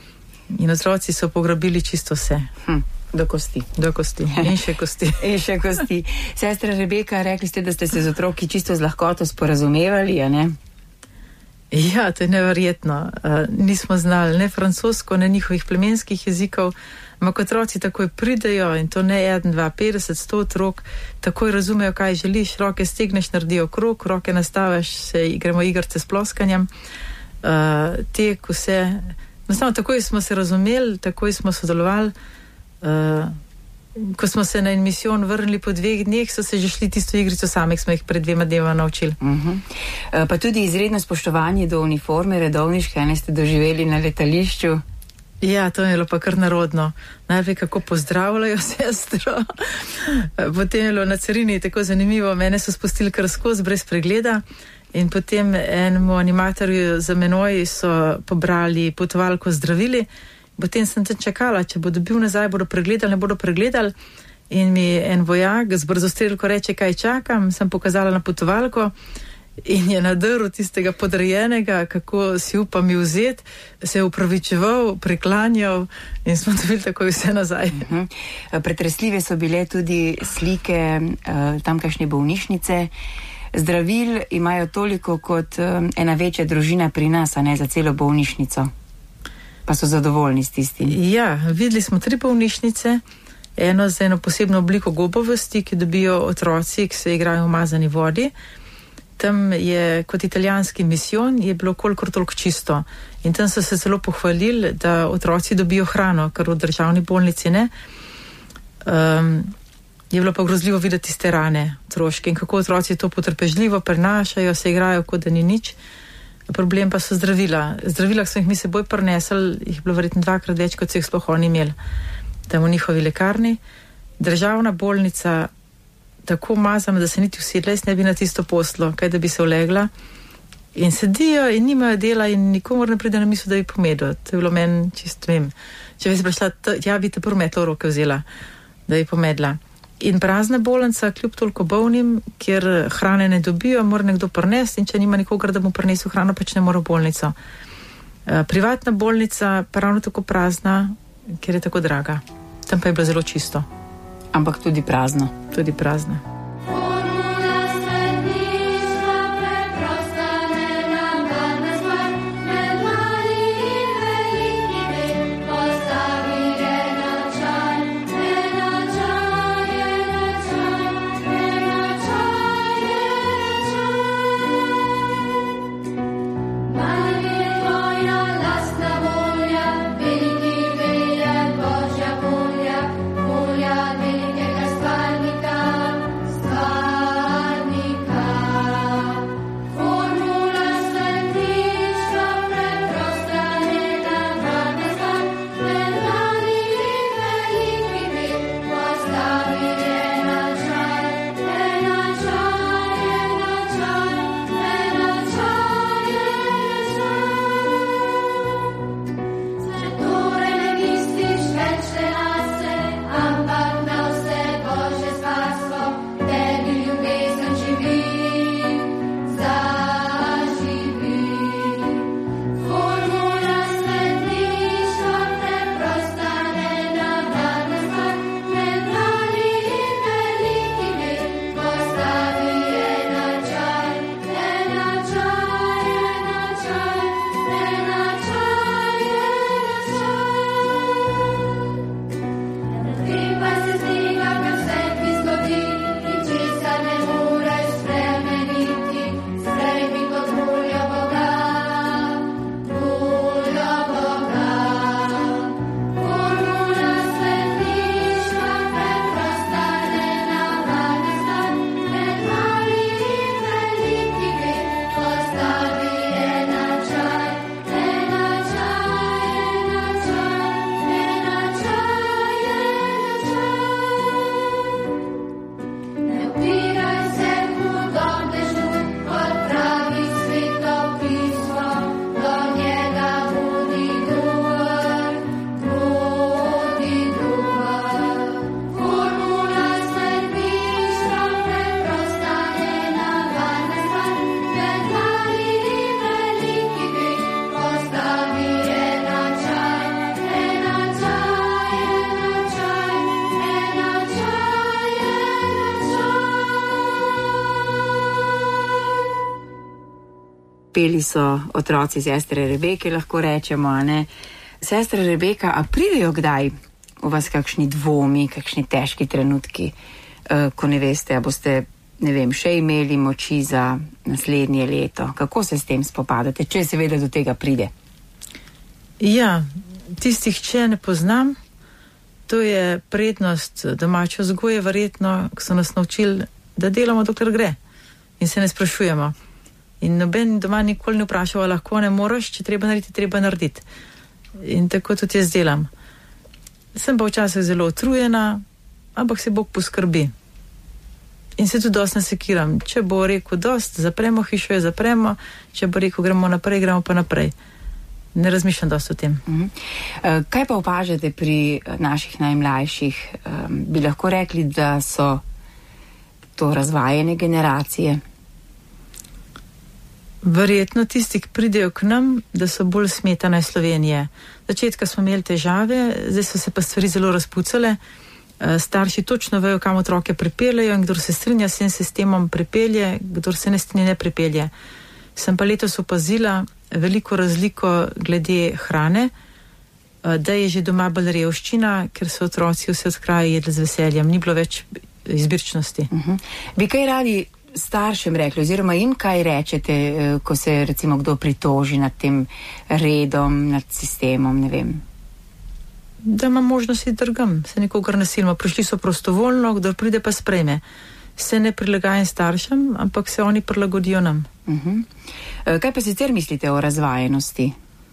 In otroci so pograbili čisto vse. Hm. Do kosti. Do kosti. In še kosti. In še kosti. Sestra Rebeka, rekli ste, da ste se z otroki čisto z lahkoto sporazumevali, a ne? Ja, to je neverjetno. Uh, nismo znali ne francosko, ne njihovih plemenskih jezikov, ampak otroci takoj pridejo in to ne eden, dva, petdeset, sto otrok, takoj razumejo, kaj želiš, roke stegneš, naredijo krog, roke nastaviš, se igramo igrce s ploskanjem, uh, tek, vse. Nastavno, takoj smo se razumeli, takoj smo sodelovali. Uh, ko smo se na en misijon vrnili po dveh dneh, so se že šli tisto igrico samih, smo jih pred dvema dneva naučili. Uh-huh. Uh, pa tudi izredno spoštovanje do uniforme redovniške, ene ste doživeli na letališču. Ja, to je bilo pa kar narodno. Najprej kako pozdravljajo sestro. Potem je bilo na carini tako zanimivo, mene so spustili kar skozi brez pregleda in potem enemu animatorju za menoj so pobrali potovalko zdravili. Potem sem tam čakala, če bo dobil nazaj, bodo pregledali, ne bodo pregledali. In mi en vojak z brzostrelko reče, kaj čakam, sem pokazala na potovalko in je nadrl tistega podrejenega, kako si upa mi vzeti, se je upravičeval, priklanjal in smo dobili tako vse nazaj. Uh-huh. Pretresljive so bile tudi slike uh, tamkajšnje bolnišnice. Zdravil imajo toliko kot um, ena večja družina pri nas, a ne za celo bolnišnico. Pa so zadovoljni s tistim. Ja, videli smo tri bolnišnice, eno z eno posebno obliko gobovosti, ki dobijo otroci, ki se igrajo v umazani vodi. Tam je kot italijanski misijon, je bilo kolikor toliko čisto. In tam so se zelo pohvalili, da otroci dobijo hrano, kar v državni bolnici ne. Um, je bilo pa grozljivo videti tiste rane otroške in kako otroci to potrpežljivo prenašajo, se igrajo, kot da ni nič. Problem pa so zdravila. Zdravila, ki smo jih mi seboj prinesli, jih je bilo verjetno dvakrat več, kot so jih sploh oni imeli tam v njihovi lekarni. Državna bolnica tako mazana, da se niti usedla, jaz ne bi na tisto poslo, kaj da bi se ulegla. In sedijo in nimajo dela in nikomor ne pride na misel, da bi pomedel. To je bilo meni čisto vem. Če bi se prišla, ja bi te prvo metlo v roke vzela, da bi pomedla. In prazna bolnica, kljub toliko bolnim, kjer hrane ne dobijo, mora nekdo prinesti in če nima nikogar, da mu prinesel hrano, pač ne mora v bolnico. E, privatna bolnica pa ravno tako prazna, ker je tako draga. Tam pa je bilo zelo čisto. Ampak tudi prazno. Tudi prazno. peli so otroci sestre Rebeke, lahko rečemo, a ne. Sestra Rebeka, a pridejo kdaj v vas kakšni dvomi, kakšni težki trenutki, uh, ko ne veste, a boste, ne vem, še imeli moči za naslednje leto? Kako se s tem spopadate, če seveda do tega pride? Ja, tistih, če ne poznam, to je prednost domače vzgoje, verjetno, ko so nas naučili, da delamo, dokler gre in se ne sprašujemo. In noben doma nikoli ne vprašava, lahko ne moraš, če treba narediti, treba narediti. In tako tudi jaz delam. Sem pa včasih zelo utrujena, ampak se Bog poskrbi. In se tudi dosti nasekiram. Če bo rekel dosti, zapremo hišo, jo zapremo, če bo rekel gremo naprej, gremo pa naprej. Ne razmišljam dosti o tem. Uh-huh. Uh, kaj pa opažate pri naših najmlajših? Um, bi lahko rekli, da so to razvajene generacije? Verjetno tisti, ki pridejo k nam, da so bolj smetana iz Slovenije. Začetka smo imeli težave, zdaj so se pa stvari zelo razpucale. Starši točno vejo, kam otroke pripeljejo in kdor se strinja s tem sistemom pripelje, kdor se ne strinja ne pripelje. Sem pa letos opazila veliko razliko glede hrane, da je že doma bolj revščina, ker so otroci vse od kraja jedli z veseljem, ni bilo več izbirčnosti. Uh-huh. Bi kaj radi staršem rekli, oziroma jim kaj rečete, ko se recimo kdo pritoži nad tem redom, nad sistemom, ne vem? Da ima možnosti drgam, se nikogar nasilimo. Prišli so prostovoljno, kdo pride pa sprejme. Se ne prilagajem staršem, ampak se oni prilagodijo nam. Uh-huh. Kaj pa sicer mislite o razvajenosti?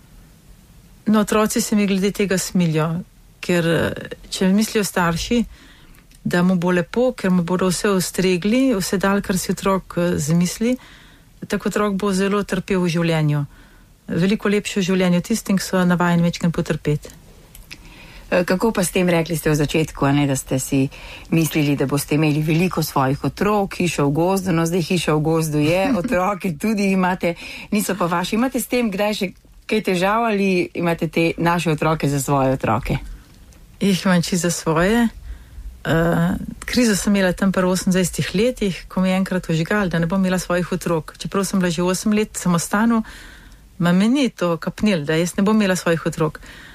No, otroci se mi glede tega smilijo, ker če mislijo starši, da mu bo lepo, ker mu bodo vse ustregli, vse dal, kar si otrok zmisli, tako otrok bo zelo trpel v življenju. Veliko lepše v življenju tistim, ki so navajeni večkrat potrpeti. Kako pa s tem, rekli ste v začetku, a ne, da ste si mislili, da boste imeli veliko svojih otrok, hiša v gozdu, no zdaj hiša v gozdu je, otroke tudi imate, niso pa vaši. Imate s tem kdaj še kaj težav ali imate te naše otroke za svoje otroke? Jih imam čisto za svoje. Uh, krizo sem imela tam pri osemindvajsetih letih, ko mi je enkrat ožigal, da ne bom imela svojih otrok. Čeprav sem bila že osem let samostanu, ma meni to kapnil, da jaz ne bom imela svojih otrok.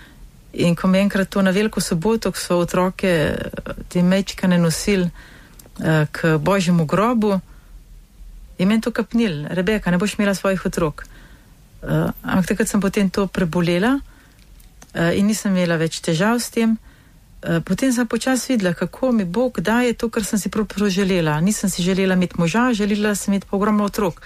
In ko mi enkrat to na veliko soboto, ko so otroke te mečkane nosili uh, k Božjemu grobu, je meni to kapnil. Rebeka, ne boš imela svojih otrok. Uh, ampak takrat sem potem to prebolela uh, in nisem imela več težav s tem. Uh, potem sem počas videla, kako mi Bog daje to, kar sem si prav želela. Nisem si želela imeti moža, želela sem imeti pa ogromno otrok.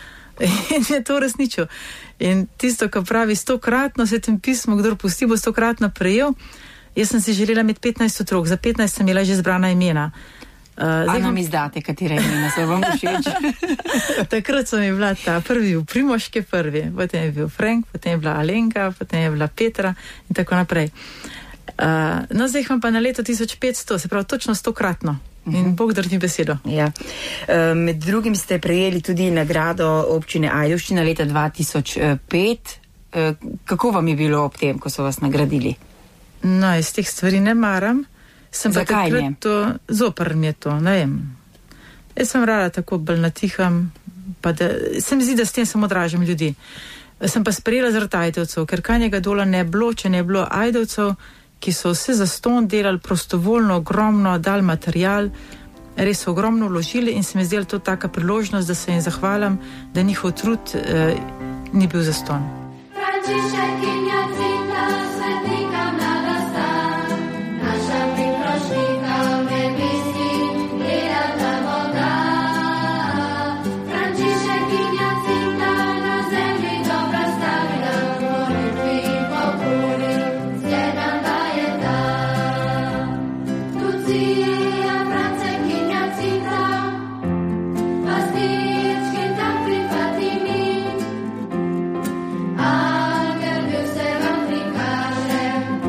In je to resničil. In tisto, kar pravi stokratno, se tem pismu, kdor pusti, bo stokratno prejel. Jaz sem si želela imeti petnajst otrok, za petnajst sem imela že zbrana imena. Uh, A nam izdate, katere imena se vam všeč? Takrat so mi bila ta prvi v Primoške prvi, potem je bil Frank, potem je bila Alenka, potem je bila Petra in tako naprej. Uh, no, zdaj imam pa na leto tisoč petsto, se pravi točno stokratno. In Bog drži besedo. Ja. Uh, med drugim ste prejeli tudi nagrado občine Ajdovščina leta dva tisoč pet. Uh, kako vam je bilo ob tem, ko so vas nagradili? No, iz teh stvari ne maram. Sem Zakaj ne? To, zoper mi je to, ne vem. Jaz sem rada tako bolj natiham, pa da se mi zdi, da s tem samo odražam ljudi. Sem pa sprejela zaradi Ajdovcev, ker Kanjega dola ne bilo, če ne bilo Ajdovcev, ki so vse zastonj delali prostovoljno, ogromno, dali material, res so ogromno vložili in se mi zdela to taka priložnost, da se jim zahvalim, da njihov trud eh, ni bil zastonj. Frančišek in Jacinta, svetnika mlada sta, naša prikrošnika v nebesi, gleda ta voda. Frančišek in Jacinta na zemlji dobra stavila, molitvi in pokori, zgledam, da je ta. Lucija, Francek in Jacinta, pastirčki tam pri Fatimi, Angel bil se vam prikaže,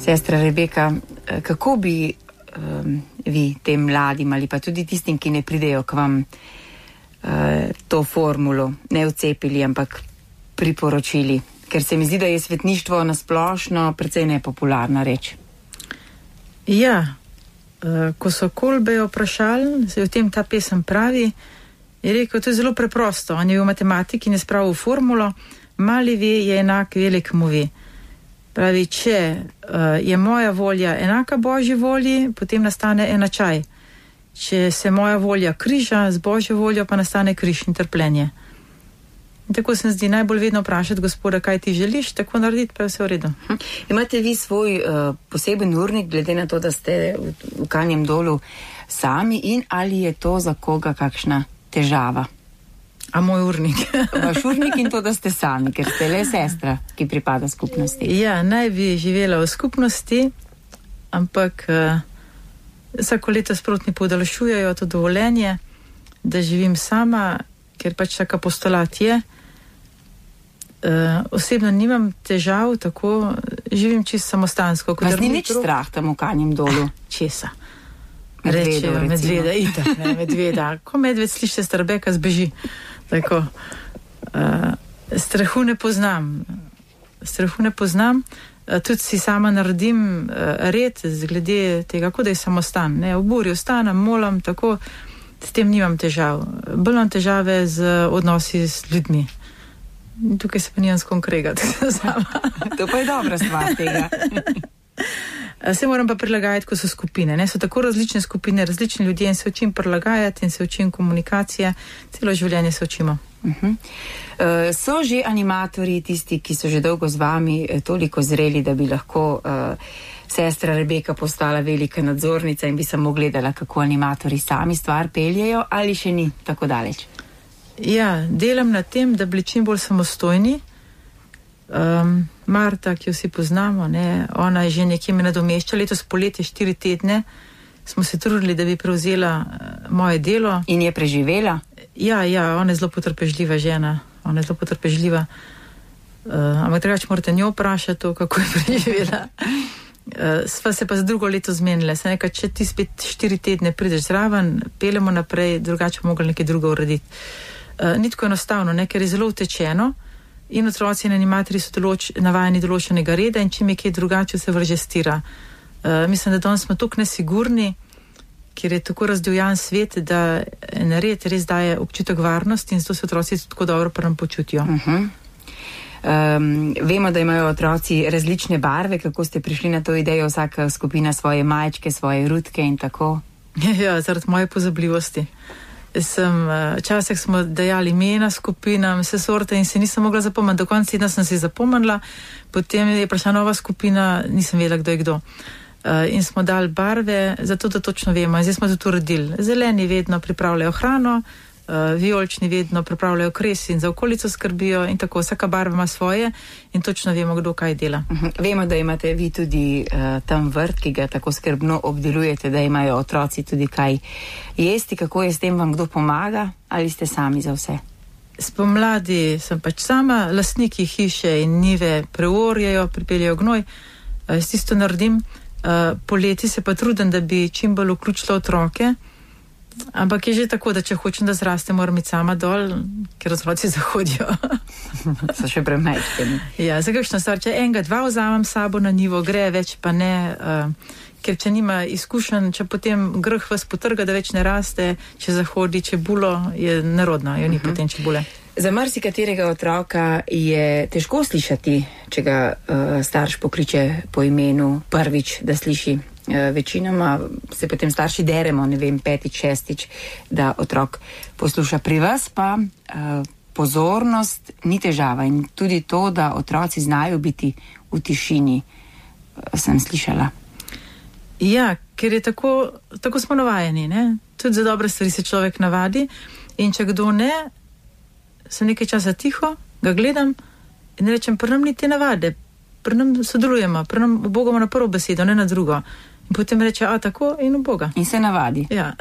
Sestra Rebeka, kako bi um, vi tem mladim ali pa tudi tistim, ki ne pridejo k vam, uh, to formulo ne vcepili, ampak priporočili? Ker se mi zdi, da je svetništvo nasplošno precej nepopularna reč. Ja, uh, ko so Kolbeja vprašali, se v tem ta pesem pravi, je rekel, to je zelo preprosto. On je v matematiki ne spravil formulo, mali ve je enak velikemu ve. Pravi, če uh, je moja volja enaka Božji volji, potem nastane enačaj. Če se moja volja križa z Božjo voljo, pa nastane križ in trpljenje. In tako se zdi najbolj vedno vprašati Gospoda, kaj ti želiš, tako narediti, pa je vse v redu. Hm. Imate vi svoj uh, poseben urnik, glede na to, da ste v, v Kanjem Dolu sami, in ali je to za koga kakšna težava? A moj urnik? Vaš urnik in to, da ste sami, ker ste le sestra, ki pripada skupnosti. Ja, naj bi živela v skupnosti, ampak uh, vsako leto sprotni podaljšujejo to dovoljenje, da živim sama, ker pač tak apostolat je. Uh, osebno nimam težav, tako živim čisto samostansko. Vas ni nič strah tam v Kanjem Dolu? Česa? Medvedo, Rečejo, medveda, itak, ne, medveda. Ko medved sliši, sta Rebeka zbeži. Tako, uh, strahu ne poznam. Strahu ne poznam. Uh, tudi si sama naredim uh, red glede tega, kot da je samostan. Ne, v buri ostanem, molam, tako, s tem nimam težav. Bolj imam težave z odnosi s ljudmi. Tukaj se pa nimam s kom kregati. To pa je dobra stvar tega. Se moram pa prilagajati, ko so skupine. Ne? So tako različne skupine, različni ljudje in se učim prilagajati in se učim komunikacije. Celo življenje se učimo. Uh-huh. Uh, so že animatorji, tisti, ki so že dolgo z vami, toliko zreli, da bi lahko uh, sestra Rebeka postala velika nadzornica in bi samo gledala, kako animatorji sami stvar peljejo, ali še ni tako daleč? Ja, delam na tem, da bi čim bolj samostojni. Um, Marta, ki jo vsi poznamo, ne, ona je že nekje me nadomešča, letos poletje štiri tedne smo se trudili, da bi prevzela uh, moje delo. In je preživela? Ja, ja, ona je zelo potrpežljiva žena, ona je zelo potrpežljiva, uh, ampak drugače morate njo vprašati to, kako je preživela. Uh, sva se pa za drugo leto zmenila, se nekaj, če ti spet štiri tedne prideš zraven, peljemo naprej, drugače bomo mogli nekaj drugo urediti. Uh, ni tako enostavno, ne, ker je zelo utečeno. In otroci in animatorji so določ, navajeni določenega reda in čim je kaj drugače, se vrže stira. Uh, mislim, da danes smo tukaj nesigurni, ker je tako razdivjan svet, da nared res daje občutek varnosti in zato se otroci tako dobro prvem počutijo. Uh-huh. Um, vemo, da imajo otroci različne barve, kako ste prišli na to idejo, vsaka skupina svoje majčke, svoje rutke in tako? Ja, zaradi moje pozabljivosti. Sem, včasih smo dajali imena skupinam, vse sorte in se nisem mogla zapomniti. Do konca tedna sem si zapomnila, potem je prišla nova skupina, nisem vedela, kdo je kdo. Uh, in smo dali barve, zato da točno vemo. In zdaj smo tudi uredili. Zeleni vedno pripravljajo hrano, uh, vijolični vedno pripravljajo kres in za okolico skrbijo in tako. Vsaka barva ima svoje in točno vemo, kdo kaj dela. Uh-huh. Vemo, da imate vi tudi uh, tam vrt, ki ga tako skrbno obdelujete, da imajo otroci tudi kaj jesti. Kako je s tem, vam kdo pomaga ali ste sami za vse? Spomladi sem pač sama, lastniki hiše in njive preorjajo, pripeljajo gnoj, uh, s tisto naredim. Uh, poleti se pa trudim, da bi čim bolj vključila otroke, ampak je že tako, da če hočem, da zraste, moram iti sama dol, ker otroci zahodijo. So še premečkeni. Ja, za kakšno stvar, če enega, dva vzamem sabo na nivo, gre, več pa ne, uh, ker če nima izkušenj, če potem grh vas potrga, da več ne raste, če zahodi čebulo, je nerodno, jo ni uh-huh. potem čebule. Za marsikaterega otroka je težko slišati, če ga uh, starš pokliče po imenu prvič, da sliši. Uh, večinoma se potem starši deremo, ne vem, petič, šestič, da otrok posluša. Pri vas pa uh, pozornost ni težava in tudi to, da otroci znajo biti v tišini, uh, sem slišala. Ja, ker je tako, tako smo navajeni, ne? Tudi za dobre stvari se človek navadi in če kdo ne, sem nekaj časa tiho, ga gledam in rečem, pri nam ni te navade, pri nam sodelujemo, pri nam bogamo na prvo besedo, ne na drugo. In potem reče, a tako in v Boga. In se navadi. Ja.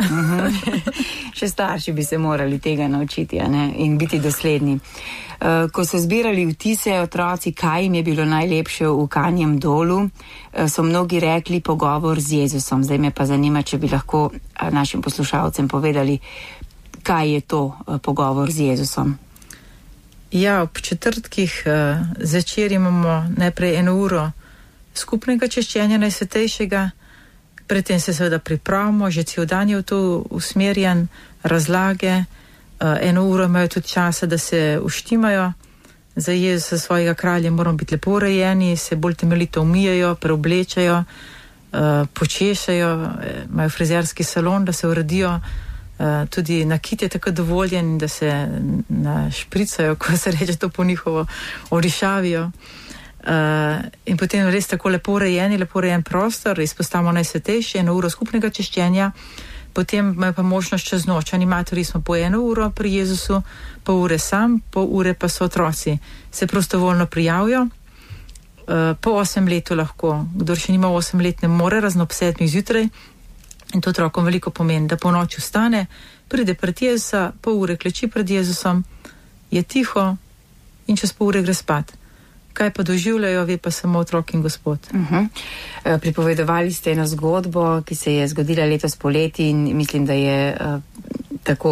Še starši bi se morali tega naučiti, a ne? In biti dosledni. Uh, ko so zbirali vtise otroci, kaj jim je bilo najlepše v Kanjem dolu, uh, so mnogi rekli pogovor z Jezusom. Zdaj me pa zanima, če bi lahko uh, našim poslušalcem povedali, kaj je to uh, pogovor z Jezusom. Ja, ob četrtkih uh, zvečer imamo najprej eno uro skupnega češčenja Najsvetejšega. Predtem se seveda pripravimo, že cel dan je v to usmerjen, razlage, uh, eno uro imajo tudi časa, da se uštimajo. Za Jezusa svojega kralja moramo biti lepo urejeni, se bolj temeljito umijajo, preoblečajo, uh, počešajo, imajo frizerski salon, da se uredijo, uh, tudi nakit je tako dovoljen, da se našpricajo, ko se reče to po njihovo, orišavijo. Uh, in potem res tako lepo urejeni, lepo urejen prostor, izpostavimo Najsvetejše, eno uro skupnega češčenja, potem imajo pa možnost čez noč. Animatorji smo po eno uro pri Jezusu, pol ure sam, pol ure pa so otroci. Se prostovoljno prijavijo, uh, po osem letu lahko, kdor še nima osem let, ne more, razno ob sedmih zjutraj, in to otrokom veliko pomeni, da po noči vstane, pride pred Jezusa, pol ure kleči pred Jezusom, je tiho in čez pol ure gre spat. Kaj pa doživljajo, ve pa samo otrok in Gospod. Uh-huh. E, pripovedovali ste eno zgodbo, ki se je zgodila letos poleti in mislim, da je uh, tako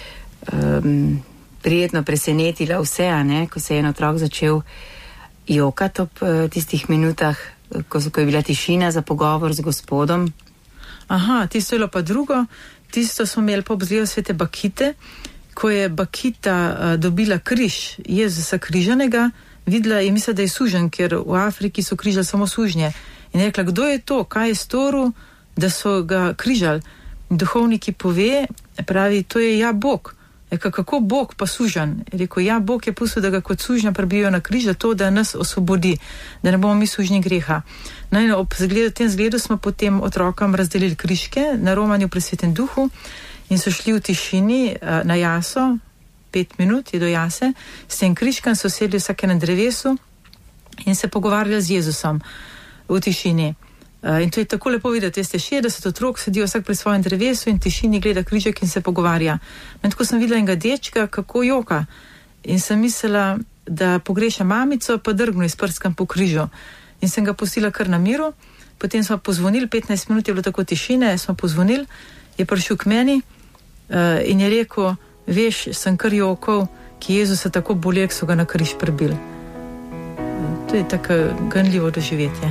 um, prijetno presenetila vse, a ne, ko se je en otrok začel jokati ob uh, tistih minutah, ko, ko je bila tišina za pogovor z Gospodom. Aha, tisto je bilo pa drugo. Tisto smo imeli po obzirju svete Bakite, ko je Bakita uh, dobila križ Jezusa križanega, videla je, misla, da je sužen, ker v Afriki so križali samo sužnje. In je rekla, kdo je to, kaj je storil, da so ga križali. In duhovniki pove, pravi, to je ja Bog. Rekla, kako Bog pa sužen? Rekel, ja, Bog je pustil, da ga kot sužnja prebijo na križ, to, da nas osvobodi, da ne bomo mi sužnji greha. No in ob zgledu, tem zgledu smo potem otrokom razdelili križke na romanju pri Svetem Duhu in so šli v tišini na jaso, pet minut je do jase, s tem križkem so sedli vsake na drevesu in se pogovarjali z Jezusom v tišini. Uh, in to je tako lepo videti, veste, šestdeset otrok sedijo vsak pri svojem drevesu in v tišini gleda križek in se pogovarja. In tako sem videla enega dečka, kako joka. In sem mislila, da pogreša mamico, pa drgnu iz prskam po križu. In sem ga pustila kar na miru, potem smo pozvonili, petnajst minut je bilo tako tišine, smo pozvonili, je prišel k meni uh, in je rekel, veš, sem kar jokal, ki Jezusa tako bolje, so ga na križ prebili. To je tako ganljivo doživetje.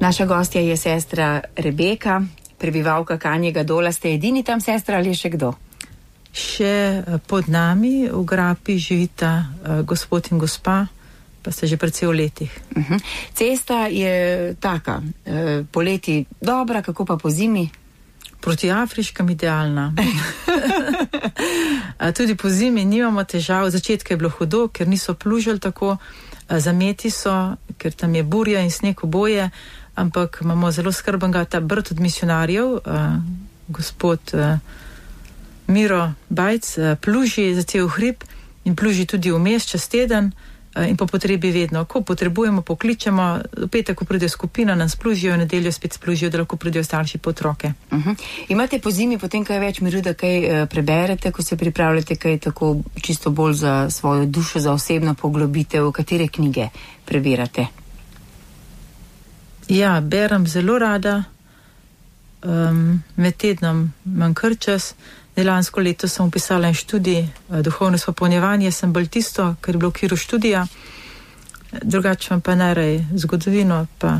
Naša gostja je sestra Rebeka, prebivalka Kanjega Dola. Ste edini tam sestra ali je še kdo? Še pod nami v grapi živita uh, gospod in gospa, pa ste že precej v letih. Uh-huh. Cesta je taka, uh, poleti dobra, kako pa po zimi? Proti Afriškam idealna. Tudi po zimi nimamo težav. Začetka je bilo hudo, ker niso plužili tako, zameti so, ker tam je burja in sneg oboje, ampak imamo zelo skrbenega ta brt od misionarjev, uh, gospod uh, Miro Bajc, uh, pluži za cel hrib in pluži tudi vmes čez teden uh, in po potrebi vedno. Ko potrebujemo, pokličemo, v petek, ko pridejo skupina, nam splužijo, v nedeljo spet splužijo, da lahko pridejo starši po otroke. Uh-huh. Imate po zimi potem kaj več miru, da kaj uh, preberete, ko se pripravljate, kaj tako čisto bolj za svojo dušo, za osebno poglobitev, katere knjige prebirate? Ja, berem zelo rada, um, med tednom imam kar čas. Lansko leto sem upisala en študij, duhovno spopolnjevanje, sem bolj tisto, ker je bilo v okviru študija, drugače imam pa najraje zgodovino, pa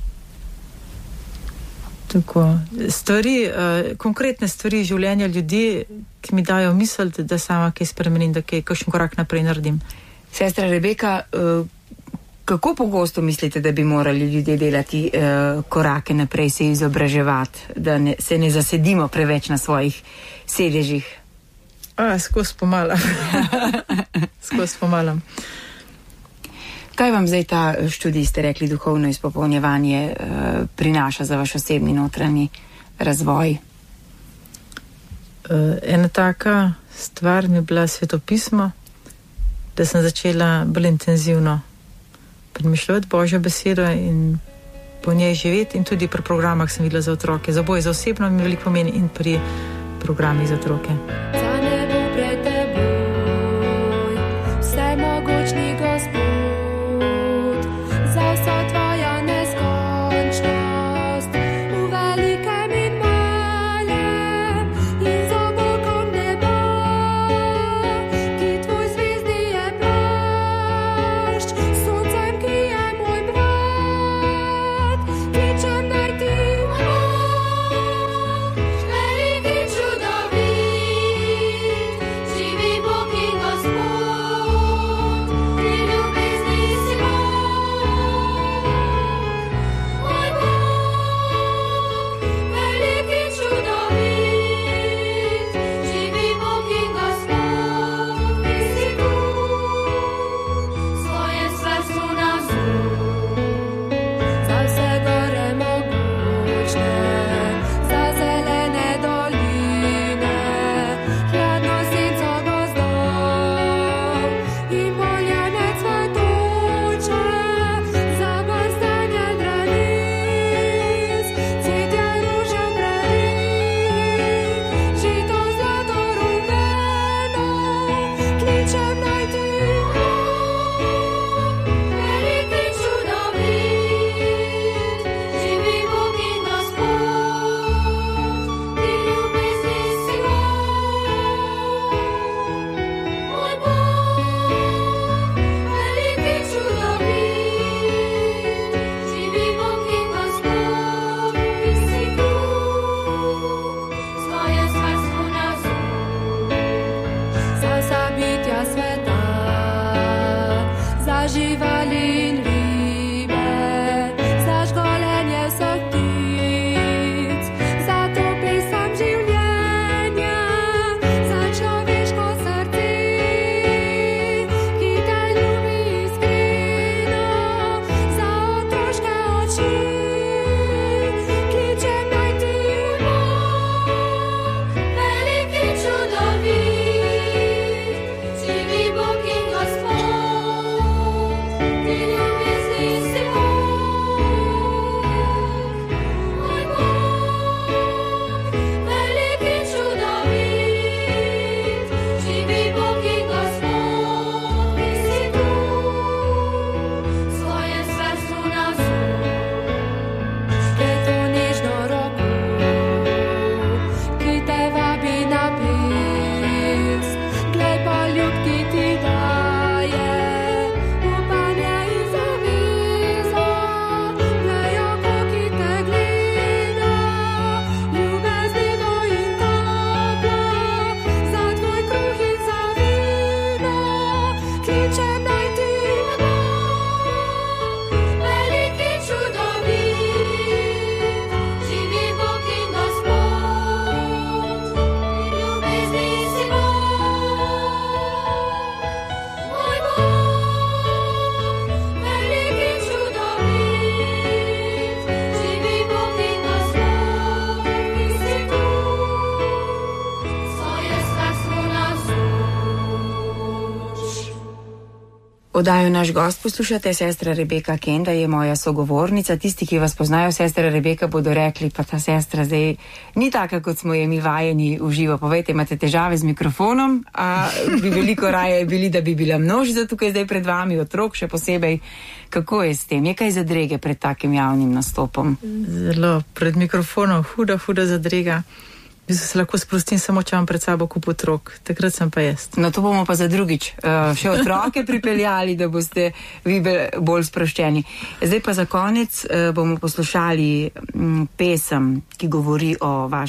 tako stvari, uh, konkretne stvari življenja ljudi, ki mi dajo misel, da, da sama kaj spremenim, da kaj, kakšen korak naprej naredim. Sestra Rebeka, uh, kako pogosto mislite, da bi morali ljudje delati uh, korake naprej, se izobraževati, da ne, se ne zasedimo preveč na svojih sedežih? A, skozi pomalam. skozi pomalam. Kaj vam zdaj ta študij, ste rekli, duhovno izpopolnjevanje uh, prinaša za vaš osebni notranji razvoj? Uh, ena taka stvar mi je bila svetopismo, da sem začela bolj intenzivno premišljati Božjo besedo in po njej živeti, in tudi pri programah sem videla za otroke. Za oboje, za osebno mi veliko pomeni in pri programih za otroke. Za nebo pred teboj, vsemogočni Gospod, za vso tvojo neskončnost, v velikem in malem, in z obokom neba, ki tvoj zvezdi je plašč, soncem, ki je moj brat, kličem naredi v veliki čudovit. Oddajo Naš gost poslušate, sestra Rebeka Kenda je moja sogovornica. Tisti, ki vas poznajo, sestra Rebeka, bodo rekli, pa ta sestra zdaj ni taka, kot smo je mi vajeni v živo. Povejte, imate težave z mikrofonom, a bi veliko raje bili, da bi bila množica tukaj zdaj pred vami, otrok še posebej. Kako je s tem? Je kaj zadrege pred takim javnim nastopom? Zelo, pred mikrofonom, huda, huda zadrega. Se lahko sprostim samo, če imam pred sabo kup otrok. Takrat sem pa jaz. No, to bomo pa za drugič uh, še otroke pripeljali, da boste vi bolj sproščeni. Zdaj pa za konec uh, bomo poslušali um, pesem, ki govori o vašem